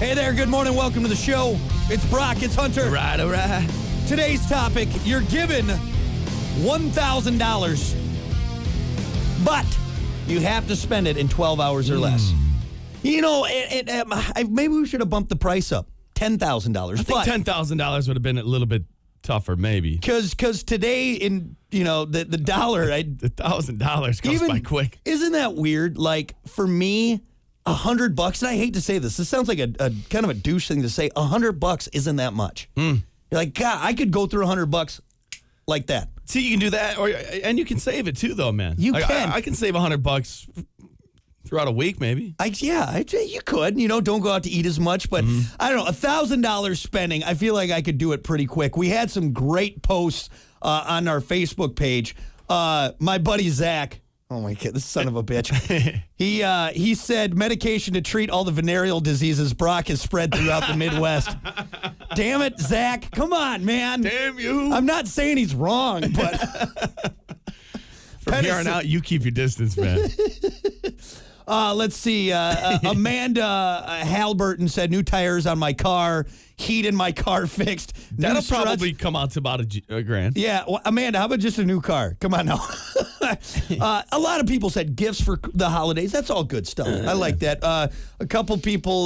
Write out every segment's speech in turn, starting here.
Hey there, good morning, welcome to the show. It's Brock, it's Hunter. All right. Today's topic, you're given $1,000, but you have to spend it in 12 hours or less. You know, maybe we should have bumped the price up, $10,000. I think $10,000 would have been a little bit tougher, maybe. Because today, in the dollar, The $1,000 goes by quick. Isn't that weird? Like, for me, $100, and I hate to say this sounds like a kind of a douche thing to say. $100 isn't that much. You're like, God, I could go through $100 like that. See, you can do that, and you can save it too, though, man. You can. I can save $100 throughout a week, maybe. You could. Don't go out to eat as much, but I don't know. $1,000 spending, I feel like I could do it pretty quick. We had some great posts on our Facebook page. My buddy Zach. Oh my God, this son of a bitch. He said medication to treat all the venereal diseases Brock has spread throughout the Midwest. Damn it, Zach. Come on, man. Damn you. I'm not saying he's wrong, but From here on out, you keep your distance, man. Let's see. Amanda Halberton said new tires on my car, heat in my car fixed. That'll New struts. probably come out to about a grand. Yeah, well, Amanda, how about just a new car? Come on now. A lot of people said gifts for the holidays. That's all good stuff. I like that. A couple people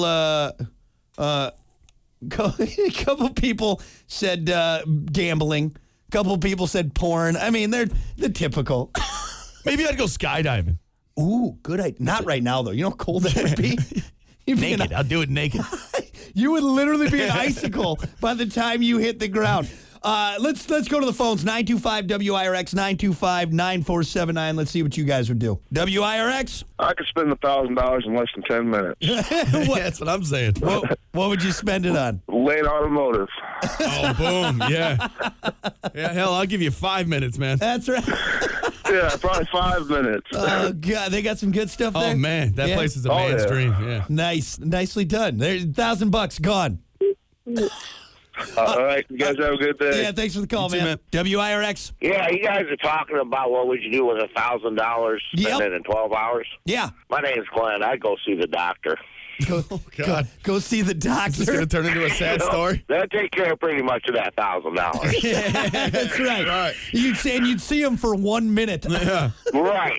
said gambling. A couple people said porn. I mean, they're the typical. Maybe I'd go skydiving. Ooh, good idea. Not right now, though. You know how cold that would be? You'd be Naked. I'll do it naked. You would literally be an icicle by the time you hit the ground. Let's go to the phones. 925-WIRX, 925-9479. Let's see what you guys would do. WIRX? I could spend $1,000 in less than 10 minutes. That's what I'm saying. What would you spend it on? Lane Automotive. Oh, boom. Yeah. Yeah, hell, I'll give you 5 minutes, man. That's right. Yeah, probably 5 minutes. Oh, God. They got some good stuff there? Oh, man. That place is a man's dream. Yeah. Nice. Nicely done. There's $1,000 gone. All right, you guys have a good day. Yeah, thanks for the call, You too, man. WIRX? Yeah, you guys are talking about what would you do with $1,000 spend it in 12 hours? Yeah. My name's Glenn. I'd go see the doctor. God. Go see the doctor. Is this going to turn into a sad story? That'd take care of pretty much of that $1,000. Yeah, that's right. Right. You'd see him for 1 minute. Yeah. Right.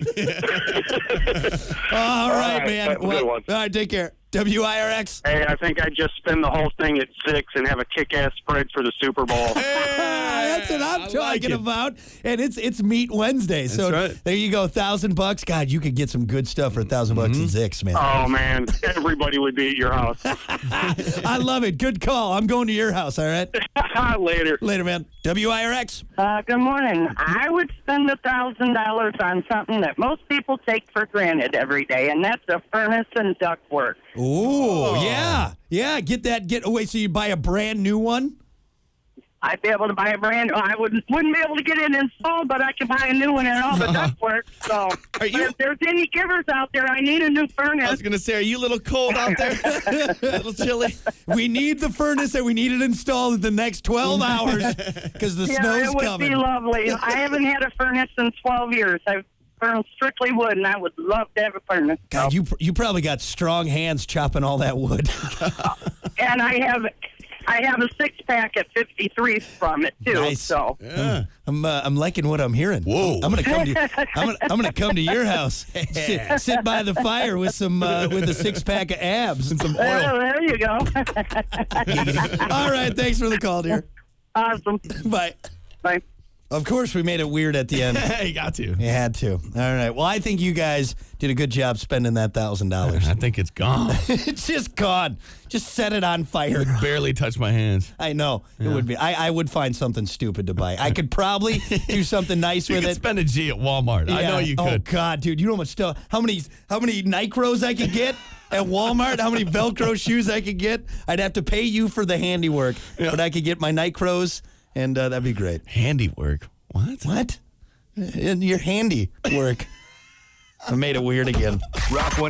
All right, right, man. have a good one. All right, take care. WIRX? Hey, I think I'd just spend the whole thing at 6 and have a kick-ass spread for the Super Bowl. That's what I'm I like talking it. about. And it's Meat Wednesday. So right. there you go, $1,000. God, you could get some good stuff for $1,000 at Zix, man. Oh, man. Everybody would be at your house. I love it. Good call. I'm going to your house, all right? Later. Later, man. WIRX? Good morning. I would spend $1,000 on something that most people take for granted every day, and that's a furnace and ductwork. Ooh, yeah. Yeah, get that. Wait, so you buy a brand new one? I'd be able to buy a brand. I wouldn't be able to get it installed, but I could buy a new one and all the ductwork. So, Are you- if there's any givers out there, I need a new I furnace. was going to say, are you a little cold out there? A little chilly? We need the furnace and we need it installed in the next 12 hours because the Yeah, snow's it would coming. be lovely. I haven't had a furnace in 12 years. I've burned strictly wood, and I would love to have a furnace. God, you probably got strong hands chopping all that wood. And I have a 6-pack at 53 from it too. Nice. So Yeah. I'm liking what I'm hearing. Whoa. I'm gonna come to I'm gonna come to your house. Sit by the fire with some with a 6-pack of abs and some oil. there you go. All right, thanks for the call, dear. Awesome. Bye. Bye. Of course, we made it weird at the end. You got to. You had to. All right. Well, I think you guys did a good job spending that $1,000. I think it's gone. It's just gone. Just set it on fire. Barely touched my hands. I know it would be. I would find something stupid to buy. I could probably do something nice You with could it. spend a G at Walmart. I Yeah. know you Oh could. God, dude, you know how much stuff? How many Nycros I could get at Walmart? How many Velcro shoes I could get? I'd have to pay you for the handiwork, but I could get my Nycros, and that'd be great. Handiwork. What? What? And your handiwork. I made it weird again. Rock